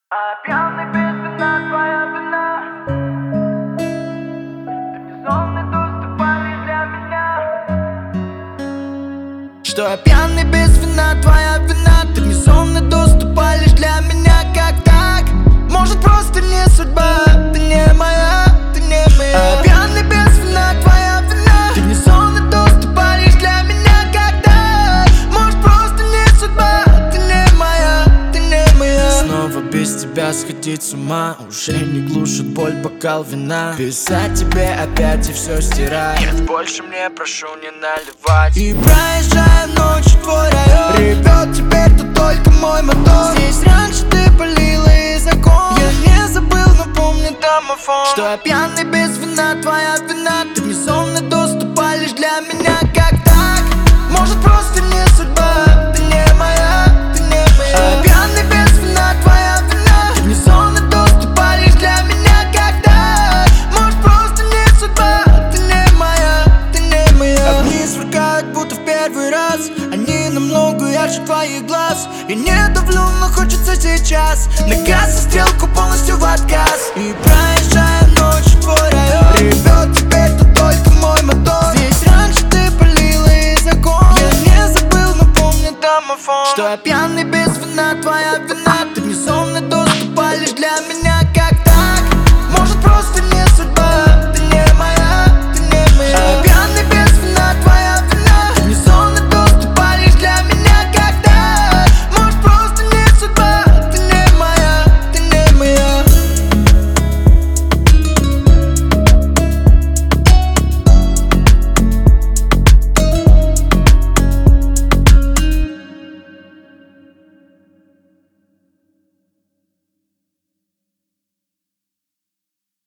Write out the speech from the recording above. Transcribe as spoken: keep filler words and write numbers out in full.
А пьяный без вина, твоя вина. Ты безумный доступ, а лишь для меня. Что я пьяный без вина, твоя вина. Ты мне сонный доступ, а лишь для меня. Как так? Может, просто не судьба. Ты не моя, ты не моя. А пьяный без вина, твоя вина. Ты мне сонный доступ, а лишь для меня. Как так? Может, просто не судьба. Ты не моя, ты не моя. Снова без тебя сходить с ума. Уже не глушит боль бокал вина. Писать тебе опять и все стирать. Нет, больше мне прошу не наливать. И проезжая ночью твой район, ревет теперь тут только мой мотор. Здесь раньше ты палила из окон. Я не забыл, но помню домофон. Что я пьяный без вина, твоя вина. Ты мне сонный доступ, а лишь для меня. Как так? Может, просто не судьба. Ты не моя, ты не моя. А пьяный без вина, твоя вина. Ты мне сонный доступ, а лишь для меня. Как так? Может, просто не судьба. Ты не моя, ты не моя. Огни сверкают, будто в первый раз. Они намного ярче твоих глаз. Я не давлю, но хочется сейчас. На газ и стрелку полностью в отказ. И проезжая ночью твой район, ревет теперь тут только мой мотор. Здесь раньше ты палила из окон. Я не забыл, но помню домофон. Что я пьяный без вина, твоя вина.